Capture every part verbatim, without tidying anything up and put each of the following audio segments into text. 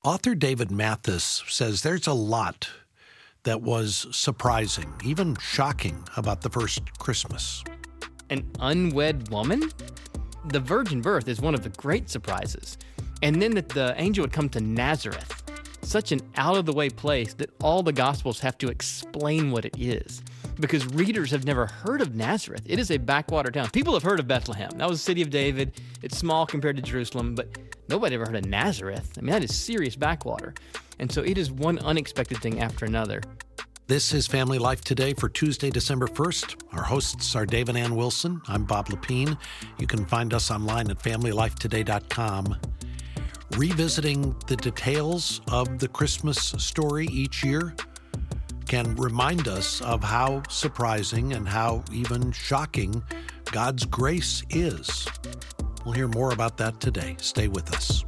Author David Mathis says there's a lot that was surprising, even shocking about the first Christmas. An unwed woman? The virgin birth is one of the great surprises. And then that the angel would come to Nazareth, such an out-of-the-way place that all the Gospels have to explain what it is, because readers have never heard of Nazareth. It is a backwater town. People have heard of Bethlehem. That was the city of David. It's small compared to Jerusalem, but nobody ever heard of Nazareth. I mean, that is serious backwater. And so it is one unexpected thing after another. This is Family Life Today for Tuesday, December first. Our hosts are Dave and Ann Wilson. I'm Bob Lepine. You can find us online at family life today dot com. Revisiting the details of the Christmas story each year can remind us of how surprising and how even shocking God's grace is. We'll hear more about that today. Stay with us.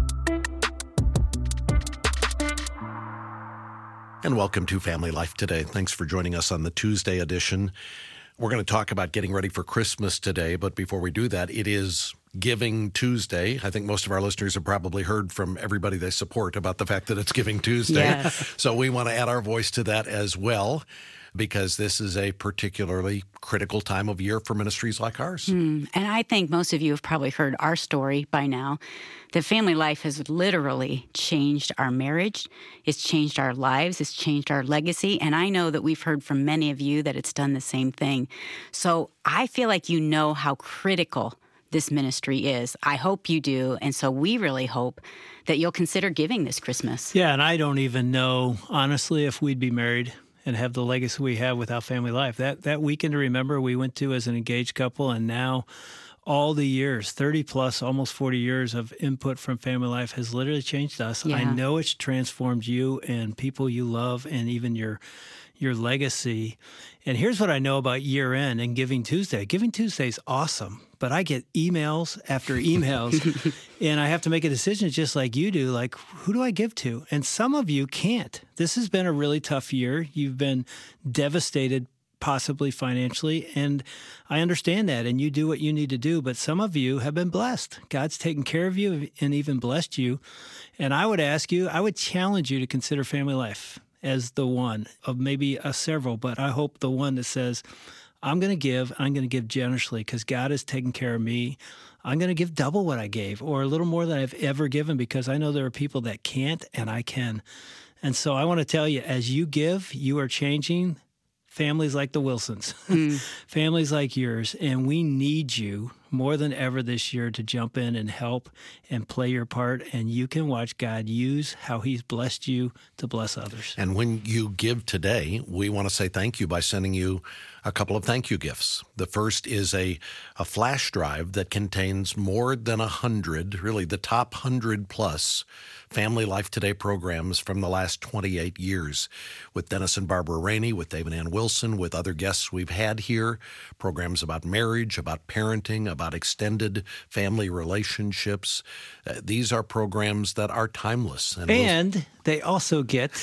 And welcome to Family Life Today. Thanks for joining us on the Tuesday edition. We're going to talk about getting ready for Christmas today, but before we do that, it is Giving Tuesday. I think most of our listeners have probably heard from everybody they support about the fact that it's Giving Tuesday. Yes. So we want to add our voice to that as well, because this is a particularly critical time of year for ministries like ours. Mm, and I think most of you have probably heard our story by now. The family life has literally changed our marriage. It's changed our lives. It's changed our legacy. And I know that we've heard from many of you that it's done the same thing. So I feel like you know how critical this ministry is. I hope you do. And so we really hope that you'll consider giving this Christmas. Yeah, and I don't even know, honestly, if we'd be married and have the legacy we have without Family Life. That that weekend to remember we went to as an engaged couple, and now all the years, thirty plus, almost forty years of input from Family Life has literally changed us. Yeah. I know it's transformed you and people you love and even your your legacy. And here's what I know about year end and Giving Tuesday. Giving Tuesday is awesome, but I get emails after emails and I have to make a decision just like you do, like, who do I give to? And some of you can't. This has been a really tough year. You've been devastated possibly financially, and I understand that, and you do what you need to do, but some of you have been blessed. God's taken care of you and even blessed you, and I would ask you, I would challenge you to consider Family Life as the one of maybe a several, but I hope the one that says, I'm going to give, I'm going to give generously because God has taken care of me. I'm going to give double what I gave or a little more than I've ever given because I know there are people that can't and I can. And so I want to tell you, as you give, you are changing families like the Wilsons, mm. families like yours, and we need you more than ever this year to jump in and help and play your part, and you can watch God use how he's blessed you to bless others. And when you give today, we want to say thank you by sending you a couple of thank you gifts. The first is a, a flash drive that contains more than a hundred, really the top hundred plus Family Life Today programs from the last twenty-eight years with Dennis and Barbara Rainey, with Dave and Ann Wilson, with other guests we've had here, programs about marriage, about parenting, about extended family relationships. Uh, these are programs that are timeless. And, and we'll... they also get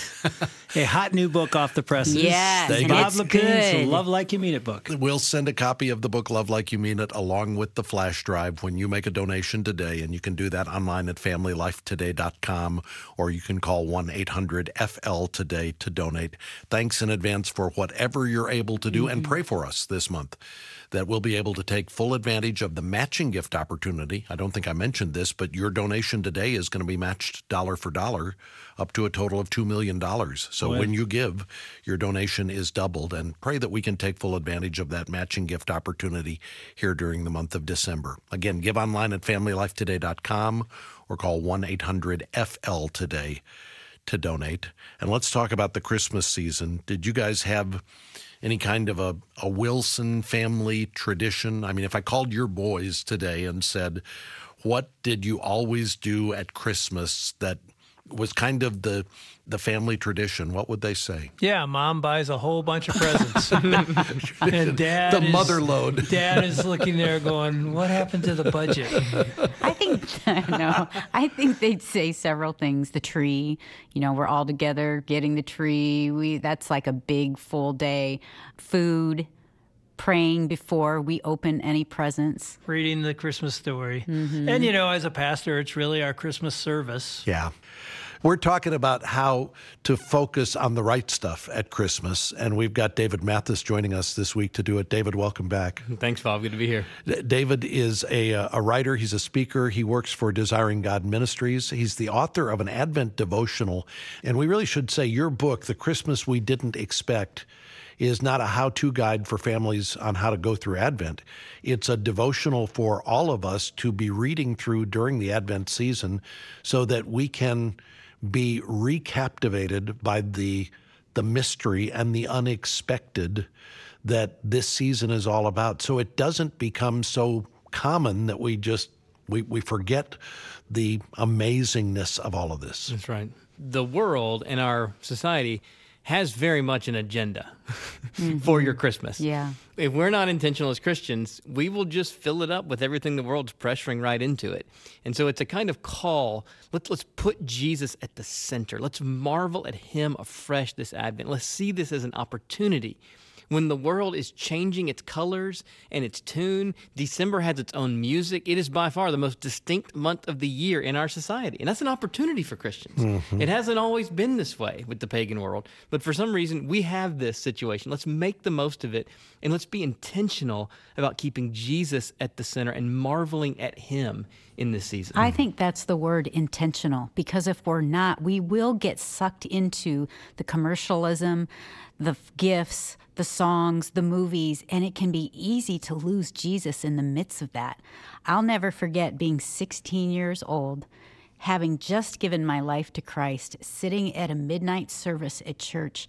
a hot new book off the presses. Yes, the Bob Lepine's Love Like You Mean It book. We'll send a copy of the book Love Like You Mean It along with the flash drive when you make a donation today, and you can do that online at family life today dot com. Or you can call one eight hundred F L today to donate. Thanks in advance for whatever you're able to do, mm-hmm. and pray for us this month that we'll be able to take full advantage of the matching gift opportunity. I don't think I mentioned this, but your donation today is going to be matched dollar for dollar up to a total of two million dollars. So Boy. when you give, your donation is doubled, and pray that we can take full advantage of that matching gift opportunity here during the month of December. Again, give online at family life today dot com or call one eight hundred F L today to donate. And let's talk about the Christmas season. Did you guys have any kind of a, a Wilson family tradition? I mean, if I called your boys today and said, what did you always do at Christmas that was kind of the the family tradition, what would they say? Yeah, Mom buys a whole bunch of presents. And Dad The is, mother load. Dad is looking there going, what happened to the budget? I think, no, I think they'd say several things. The tree, you know, we're all together getting the tree. We That's like a big full day. Food, praying before we open any presents. Reading the Christmas story. Mm-hmm. And, you know, as a pastor, it's really our Christmas service. Yeah. We're talking about how to focus on the right stuff at Christmas, and we've got David Mathis joining us this week to do it. David, welcome back. Thanks, Bob. Good to be here. D- David is a, a writer. He's a speaker. He works for Desiring God Ministries. He's the author of an Advent devotional, and we really should say your book, The Christmas We Didn't Expect, is not a how-to guide for families on how to go through Advent. It's a devotional for all of us to be reading through during the Advent season so that we can be recaptivated by the the mystery and the unexpected that this season is all about. So it doesn't become so common that we just we, we forget the amazingness of all of this. That's right. The world and our society has very much an agenda mm-hmm. for your Christmas. Yeah. If we're not intentional as Christians, we will just fill it up with everything the world's pressuring right into it. And so it's a kind of call. Let's, let's put Jesus at the center. Let's marvel at him afresh this Advent. Let's see this as an opportunity. When the world is changing its colors and its tune, December has its own music. It is by far the most distinct month of the year in our society. And that's an opportunity for Christians. Mm-hmm. It hasn't always been this way with the pagan world. But for some reason, we have this situation. Let's make the most of it. And let's be intentional about keeping Jesus at the center and marveling at him in this season. I think that's the word, intentional, because if we're not, we will get sucked into the commercialism, the gifts, the songs, the movies, and it can be easy to lose Jesus in the midst of that. I'll never forget being sixteen years old, having just given my life to Christ, sitting at a midnight service at church,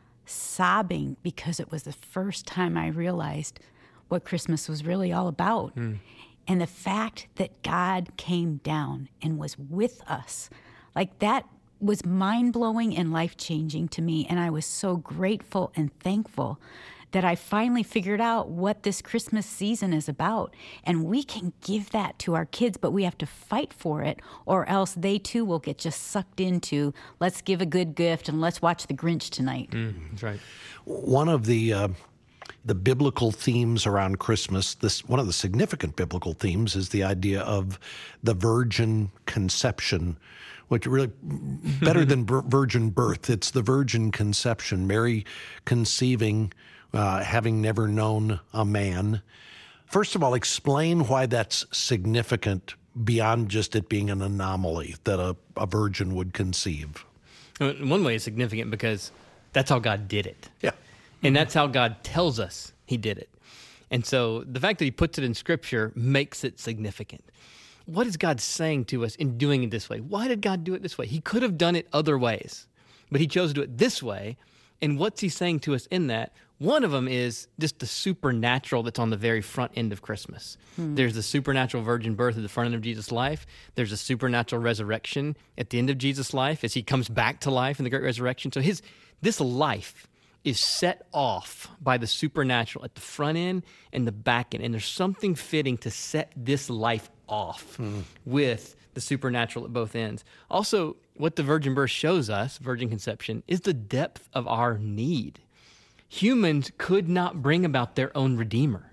sobbing because it was the first time I realized what Christmas was really all about. Mm. And the fact that God came down and was with us, like that was mind-blowing and life-changing to me. And I was so grateful and thankful that I finally figured out what this Christmas season is about. And we can give that to our kids, but we have to fight for it, or else they too will get just sucked into, let's give a good gift and let's watch The Grinch tonight. Mm, that's right. One of the uh, the biblical themes around Christmas, this one of the significant biblical themes is the idea of the virgin conception, which really better than virgin birth. It's the virgin conception, Mary conceiving, uh, having never known a man. First of all, explain why that's significant beyond just it being an anomaly that a, a virgin would conceive. In one way, it's significant because that's how God did it. Yeah. And that's how God tells us he did it. And so the fact that he puts it in Scripture makes it significant. What is God saying to us in doing it this way? Why did God do it this way? He could have done it other ways, but he chose to do it this way. And what's he saying to us in that? One of them is just the supernatural that's on the very front end of Christmas. Hmm. There's the supernatural virgin birth at the front end of Jesus' life. There's a supernatural resurrection at the end of Jesus' life as he comes back to life in the great resurrection. So his this life is set off by the supernatural at the front end and the back end. And there's something fitting to set this life off hmm. with the supernatural at both ends. Also, what the virgin birth shows us, virgin conception, is the depth of our need. Humans could not bring about their own Redeemer.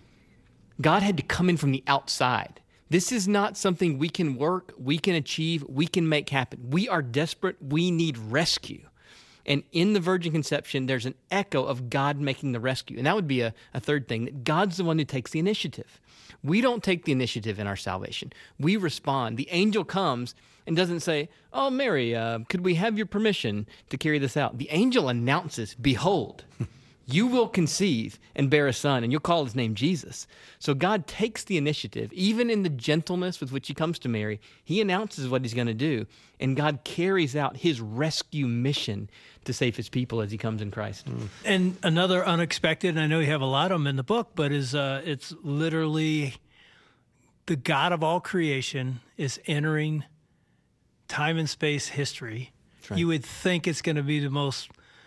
God had to come in from the outside. This is not something we can work, we can achieve, we can make happen. We are desperate. We need rescue. And in the virgin conception, there's an echo of God making the rescue. And that would be a, a third thing, that God's the one who takes the initiative. We don't take the initiative in our salvation. We respond. The angel comes and doesn't say, oh, Mary, uh, could we have your permission to carry this out? The angel announces, behold, you will conceive and bear a son, and you'll call his name Jesus. So God takes the initiative. Even in the gentleness with which he comes to Mary, he announces what he's going to do, and God carries out his rescue mission to save his people as he comes in Christ. Mm. And another unexpected, and I know you have a lot of them in the book, but is uh, it's literally the God of all creation is entering time and space history. Right. You would think it's going to be the most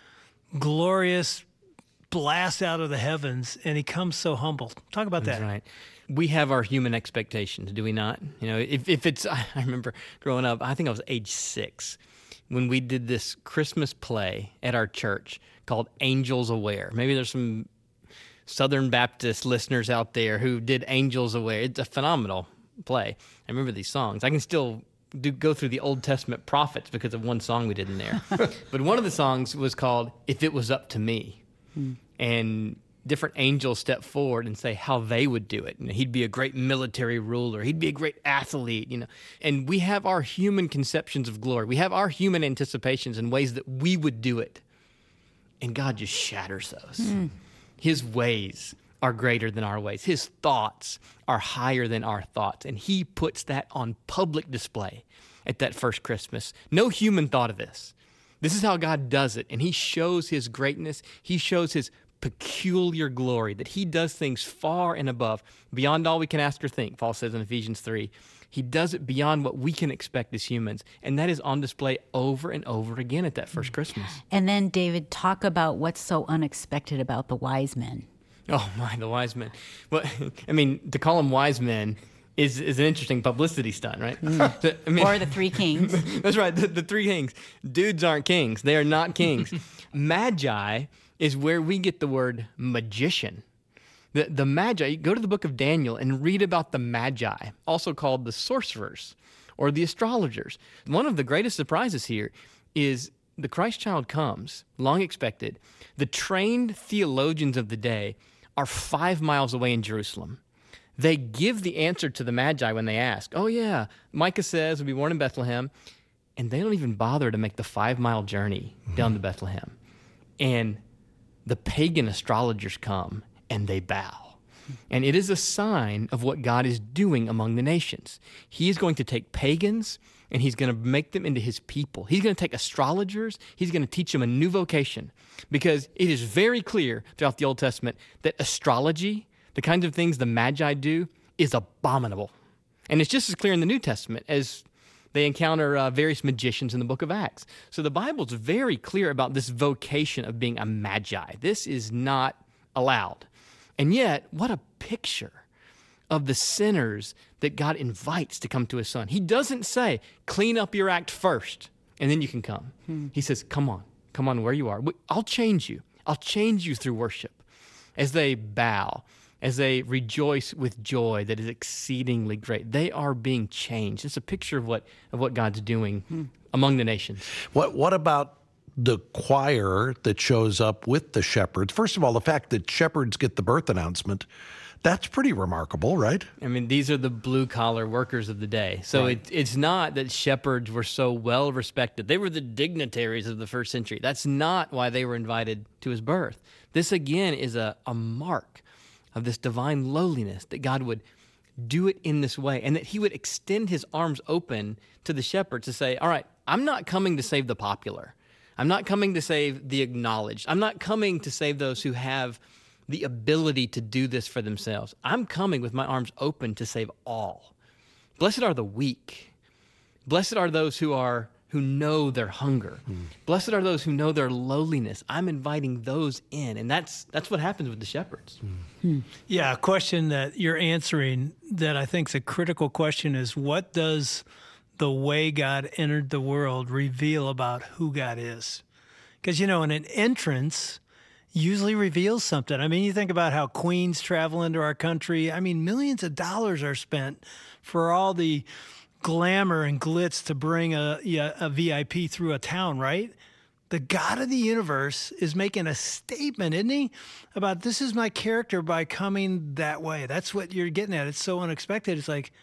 glorious blast out of the heavens, and he comes so humble. Talk about That's that. Right. We have our human expectations, do we not? You know, if, if it's, I remember growing up, I think I was age six, when we did this Christmas play at our church called Angels Aware. Maybe there's some Southern Baptist listeners out there who did Angels Aware. It's a phenomenal play. I remember these songs. I can still do go through the Old Testament prophets because of one song we did in there. But one of the songs was called "If It Was Up to Me," mm. and different angels step forward and say how they would do it. And he'd be a great military ruler. He'd be a great athlete, you know. And we have our human conceptions of glory. We have our human anticipations and ways that we would do it. And God just shatters those. Mm. His ways are greater than our ways. His thoughts are higher than our thoughts. And he puts that on public display at that first Christmas. No human thought of this. This is how God does it. And he shows his greatness. He shows his peculiar glory, that he does things far and above, beyond all we can ask or think, Paul says in Ephesians three. He does it beyond what we can expect as humans, and that is on display over and over again at that first Christmas. And then, David, talk about what's so unexpected about the wise men. Oh, my, the wise men. Well, I mean, to call them wise men is, is an interesting publicity stunt, right? Mm. So, I mean, or the three kings. That's right, the, the three kings. Dudes aren't kings. They are not kings. Magi is where we get the word magician. The, the Magi, you go to the book of Daniel and read about the Magi, also called the sorcerers or the astrologers. One of the greatest surprises here is the Christ child comes, long expected. The trained theologians of the day are five miles away in Jerusalem. They give the answer to the Magi when they ask, oh yeah, Micah says we'll be born in Bethlehem, and they don't even bother to make the five-mile journey mm-hmm. down to Bethlehem. And the pagan astrologers come and they bow. And it is a sign of what God is doing among the nations. He is going to take pagans and he's going to make them into his people. He's going to take astrologers. He's going to teach them a new vocation, because it is very clear throughout the Old Testament that astrology, the kinds of things the Magi do, is abominable. And it's just as clear in the New Testament as they encounter uh, various magicians in the book of Acts. So the Bible's very clear about this vocation of being a magi. This is not allowed. And yet, what a picture of the sinners that God invites to come to his son. He doesn't say, clean up your act first, and then you can come. Hmm. He says, come on, come on where you are. I'll change you. I'll change you through worship. As they bow, as they rejoice with joy that is exceedingly great, they are being changed. It's a picture of what of what God's doing hmm. among the nations. What what about the choir that shows up with the shepherds? First of all, the fact that shepherds get the birth announcement, that's pretty remarkable, right? I mean, these are the blue-collar workers of the day. So right. it, it's not that shepherds were so well respected. They were the dignitaries of the first century. That's not why they were invited to his birth. This, again, is a, a mark of this divine lowliness, that God would do it in this way, and that he would extend his arms open to the shepherds to say, all right, I'm not coming to save the popular. I'm not coming to save the acknowledged. I'm not coming to save those who have the ability to do this for themselves. I'm coming with my arms open to save all. Blessed are the weak. Blessed are those who are who know their hunger. Mm. Blessed are those who know their lowliness. I'm inviting those in, and that's that's what happens with the shepherds. Mm. Hmm. Yeah, a question that you're answering that I think is a critical question is, what does the way God entered the world reveal about who God is? Because, you know, in an entrance usually reveals something. I mean, you think about how queens travel into our country. I mean, millions of dollars are spent for all the glamour and glitz to bring a, a V I P through a town, right? The God of the universe is making a statement, isn't he? About, this is my character by coming that way. That's what you're getting at. It's so unexpected. It's like,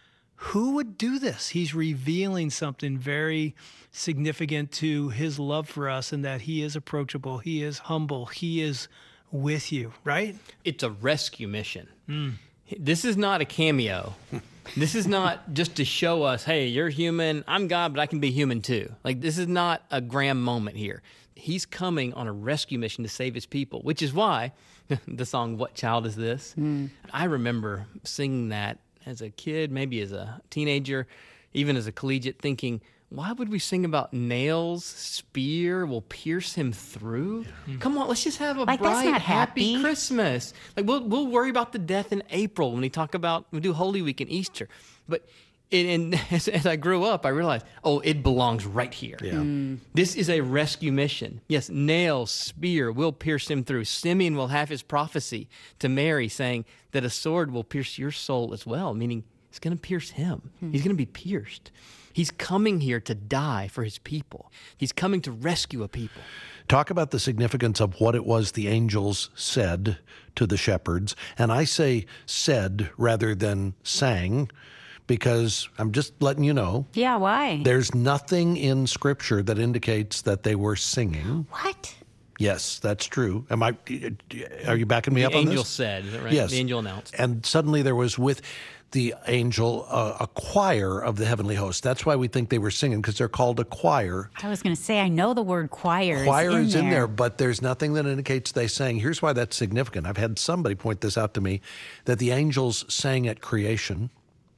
who would do this? He's revealing something very significant to his love for us, and that he is approachable, he is humble, he is with you, right? It's a rescue mission. Mm. This is not a cameo. This is not just to show us, hey, you're human, I'm God, but I can be human too. Like, this is not a grand moment here. He's coming on a rescue mission to save his people, which is why the song, What Child Is This? Mm. I remember singing that as a kid, maybe as a teenager, even as a collegiate, thinking, why would we sing about nails, spear will pierce him through? Yeah. Come on, let's just have a like, bright, happy. happy Christmas. Like, we'll we'll worry about the death in April when we talk about, we do Holy Week and Easter. But it, and as, as I grew up, I realized, oh, it belongs right here. Yeah. Mm. This is a rescue mission. Yes, nails, spear will pierce him through. Simeon will have his prophecy to Mary saying that a sword will pierce your soul as well, meaning it's going to pierce him. Mm. He's going to be pierced. He's coming here to die for his people. He's coming to rescue a people. Talk about the significance of what it was the angels said to the shepherds. And I say said rather than sang, because I'm just letting you know. Yeah, why? There's nothing in Scripture that indicates that they were singing. What? Yes, that's true. Am I? Are you backing me The up on this? angel said, is that right? Yes. The angel announced. And suddenly there was with the angel uh, a choir of the heavenly host. That's why we think they were singing, because they're called a choir. I was going to say, I know the word choir, Choir is in is there. in there, but there's nothing that indicates they sang. Here's why that's significant. I've had somebody point this out to me, that the angels sang at creation.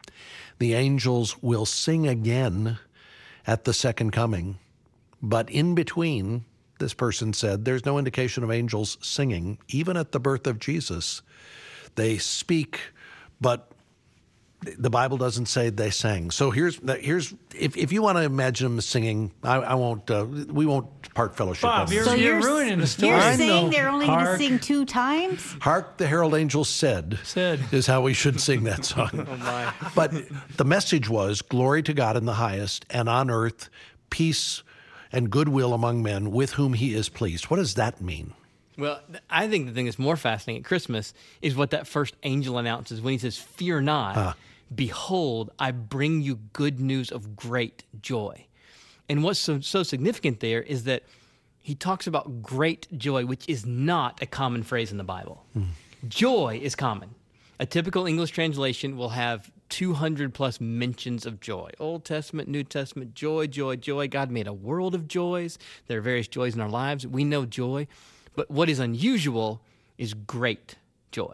The angels will sing again at the second coming. But in between, this person said, there's no indication of angels singing. Even at the birth of Jesus, they speak, but the Bible doesn't say they sang. So here's here's if, if you want to imagine them singing, I, I won't. Uh, we won't part fellowship. Bob, on you're, this. So you're, you're, ruining the story. You're I saying know. they're only going to Hark. sing two times? Hark, the herald angels said, Said. is how we should sing that song. Oh, my. But the message was, glory to God in the highest, and on earth, peace and goodwill among men with whom he is pleased. What does that mean? Well, th- I think the thing that's more fascinating at Christmas is what that first angel announces when he says, "Fear not, Huh. behold, I bring you good news of great joy." And what's so, so significant there is that he talks about great joy, which is not a common phrase in the Bible. Joy is common. A typical English translation will have two hundred plus mentions of joy. Old Testament, New Testament, joy, joy, joy. God made a world of joys. There are various joys in our lives. We know joy. But what is unusual is great joy.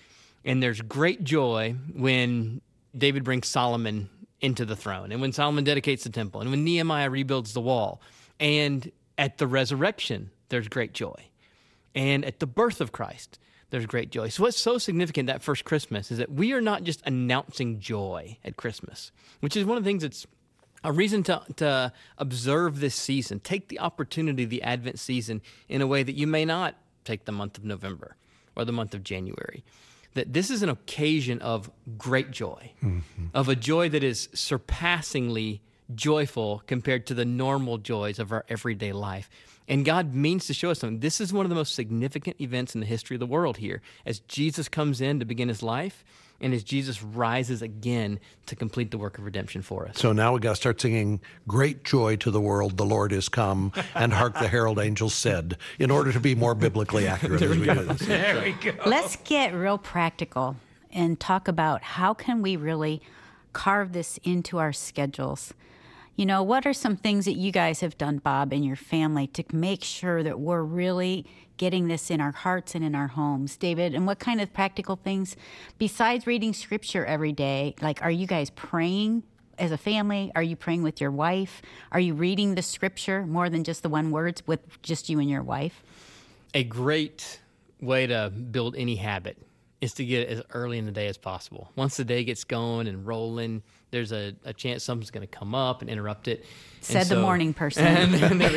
And there's great joy when David brings Solomon into the throne, and when Solomon dedicates the temple, and when Nehemiah rebuilds the wall. And at the resurrection, there's great joy. And at the birth of Christ, there's great joy. So what's so significant that first Christmas is that we are not just announcing joy at Christmas, which is one of the things that's a reason to, to observe this season. Take the opportunity of the Advent season in a way that you may not take the month of November or the month of January. That this is an occasion of great joy, mm-hmm. of a joy that is surpassingly joyful compared to the normal joys of our everyday life. And God means to show us something. This is one of the most significant events in the history of the world here. As Jesus comes in to begin his life, and as Jesus rises again to complete the work of redemption for us. So now we got to start singing, great joy to the world, the Lord is come, and hark the herald angels said, in order to be more biblically accurate as we do this. There we go. Let's get real practical and talk about how can we really carve this into our schedules. You know, what are some things that you guys have done, Bob, and your family to make sure that we're really getting this in our hearts and in our homes? David, and what kind of practical things, besides reading scripture every day, like are you guys praying as a family? Are you praying with your wife? Are you reading the scripture more than just the one words with just you and your wife? A great way to build any habit is to get it as early in the day as possible. Once the day gets going and rolling, there's a, a chance something's going to come up and interrupt it. Said so, the morning person. And, and there we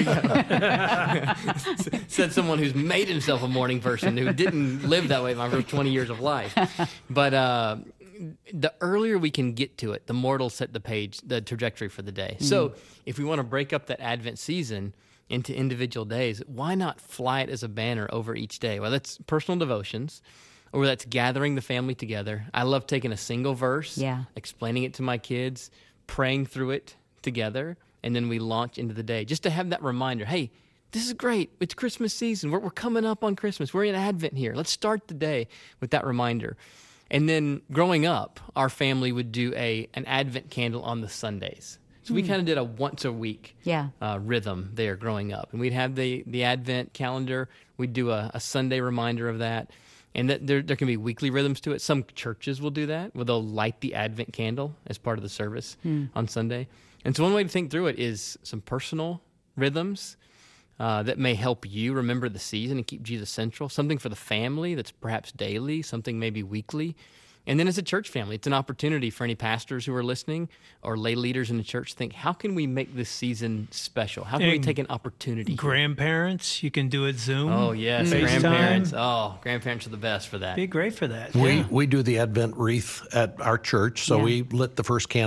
go. Said someone who's made himself a morning person who didn't live that way my first twenty years of life. But uh, the earlier we can get to it, the more it'll set the page, the trajectory for the day. Mm. So if we want to break up that Advent season into individual days, why not fly it as a banner over each day? Well, that's personal devotions, or that's gathering the family together. I love taking a single verse, yeah. explaining it to my kids, praying through it together, and then we launch into the day. Just to have that reminder, hey, this is great. It's Christmas season. We're, we're coming up on Christmas. We're in Advent here. Let's start the day with that reminder. And then growing up, our family would do a an Advent candle on the Sundays. So we kind of did a once a week yeah. uh, rhythm there growing up. And we'd have the, the Advent calendar. We'd do a, a Sunday reminder of that. And that there there can be weekly rhythms to it. Some churches will do that, where they'll light the Advent candle as part of the service hmm. on Sunday. And so one way to think through it is some personal rhythms uh, that may help you remember the season and keep Jesus central. Something for the family that's perhaps daily, something maybe weekly. And then as a church family, it's an opportunity for any pastors who are listening or lay leaders in the church to think, how can we make this season special? How can and we take an opportunity? Grandparents, you can do it Zoom. Oh, yes, FaceTime. grandparents. Oh, grandparents are the best for that. Be great for that. We yeah. we do the Advent wreath at our church, so yeah. we lit the first candle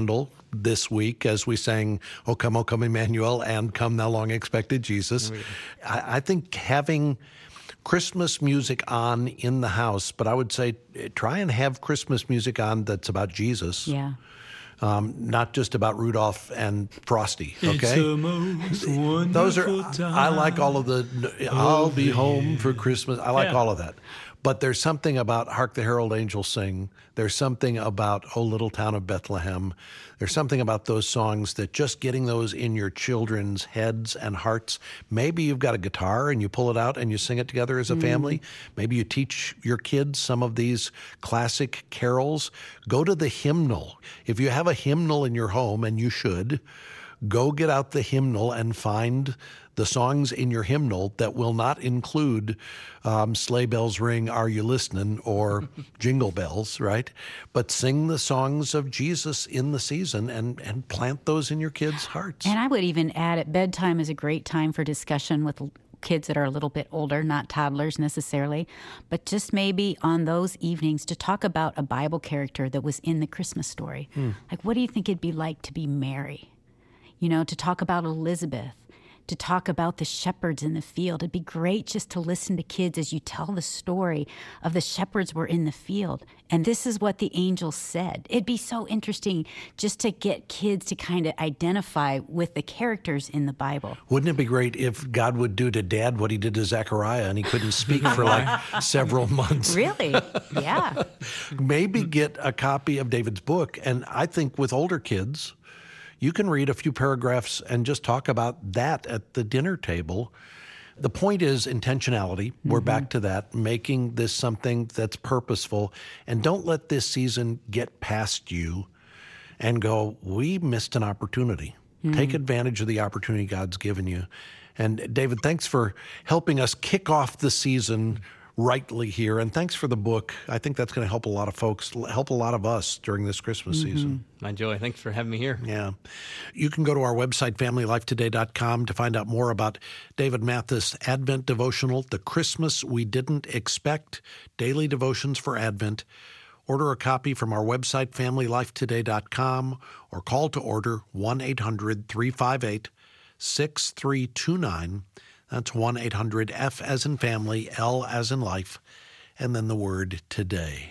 this week as we sang, O Come, O Come, Emmanuel, and Come Thou Long Expected Jesus. I, I think having Christmas music on in the house, but I would say try and have Christmas music on that's about Jesus. Yeah. Um, not just about Rudolph and Frosty, okay? It's the most wonderful Those are, time. I like all of the, I'll be home for Christmas. I like Yeah. all of that. But there's something about Hark the Herald Angels Sing. There's something about O Little Town of Bethlehem. There's something about those songs that just getting those in your children's heads and hearts. Maybe you've got a guitar and you pull it out and you sing it together as a family. Maybe you teach your kids some of these classic carols. Go to the hymnal. If you have a hymnal in your home, and you should, go get out the hymnal and find the songs in your hymnal that will not include um, Sleigh Bells Ring, Are You Listening, or Jingle Bells, right? But sing the songs of Jesus in the season and, and plant those in your kids' hearts. And I would even add at bedtime is a great time for discussion with kids that are a little bit older, not toddlers necessarily, but just maybe on those evenings to talk about a Bible character that was in the Christmas story. Hmm. Like, what do you think it'd be like to be Mary? You know, to talk about Elizabeth, to talk about the shepherds in the field. It'd be great just to listen to kids as you tell the story of the shepherds were in the field. And this is what the angel said. It'd be so interesting just to get kids to kind of identify with the characters in the Bible. Wouldn't it be great if God would do to Dad what he did to Zechariah and he couldn't speak for like several months? Really? Yeah. Maybe get a copy of David's book. And I think with older kids, you can read a few paragraphs and just talk about that at the dinner table. The point is intentionality. Mm-hmm. We're back to that, making this something that's purposeful. And don't let this season get past you and go, we missed an opportunity. Mm-hmm. Take advantage of the opportunity God's given you. And David, thanks for helping us kick off the season rightly here. And thanks for the book. I think that's going to help a lot of folks, help a lot of us during this Christmas mm-hmm. season. My joy. Thanks for having me here. Yeah. You can go to our website, family life today dot com, to find out more about David Mathis' Advent devotional, The Christmas We Didn't Expect, Daily Devotions for Advent. Order a copy from our website, family life today dot com, or call to order one eight hundred three five eight six three two nine. That's one eight hundred F as in family, L as in life, and then the word today.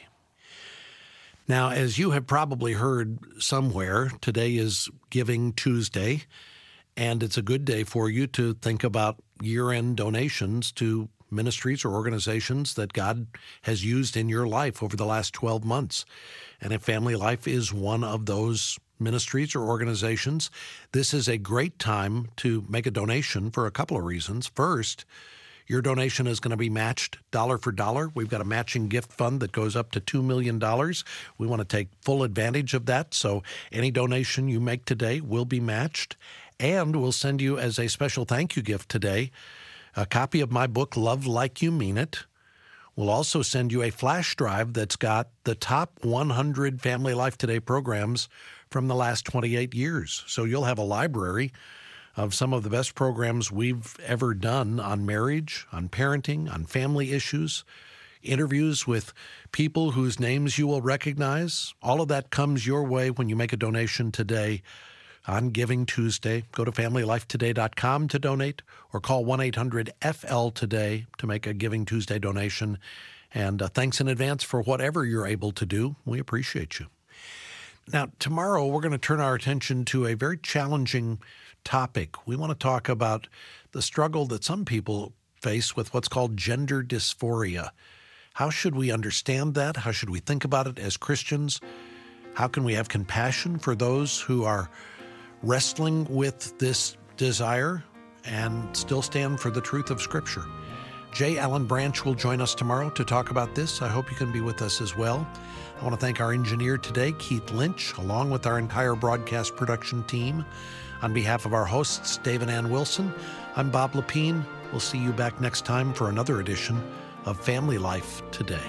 Now, as you have probably heard somewhere, today is Giving Tuesday, and it's a good day for you to think about year-end donations to ministries or organizations that God has used in your life over the last twelve months. And if Family Life is one of those ministries or organizations, this is a great time to make a donation for a couple of reasons. First, your donation is going to be matched dollar for dollar. We've got a matching gift fund that goes up to two million dollars. We want to take full advantage of that, so any donation you make today will be matched. And we'll send you, as a special thank you gift today, a copy of my book, Love Like You Mean It. We'll also send you a flash drive that's got the top one hundred Family Life Today programs from the last twenty-eight years. So you'll have a library of some of the best programs we've ever done on marriage, on parenting, on family issues, interviews with people whose names you will recognize. All of that comes your way when you make a donation today on Giving Tuesday. Go to family life today dot com to donate, or call one eight hundred F L today to make a Giving Tuesday donation. And uh, thanks in advance for whatever you're able to do. We appreciate you. Now, tomorrow we're going to turn our attention to a very challenging topic. We want to talk about the struggle that some people face with what's called gender dysphoria. How should we understand that? How should we think about it as Christians? How can we have compassion for those who are wrestling with this desire and still stand for the truth of Scripture? J. Allen Branch will join us tomorrow to talk about this. I hope you can be with us as well. I want to thank our engineer today, Keith Lynch, along with our entire broadcast production team. On behalf of our hosts, Dave and Ann Wilson, I'm Bob Lepine. We'll see you back next time for another edition of Family Life Today.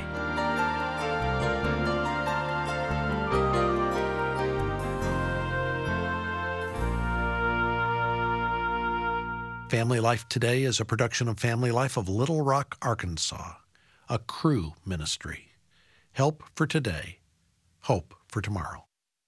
Family Life Today is a production of Family Life of Little Rock, Arkansas, a Cru ministry. Help for today, hope for tomorrow.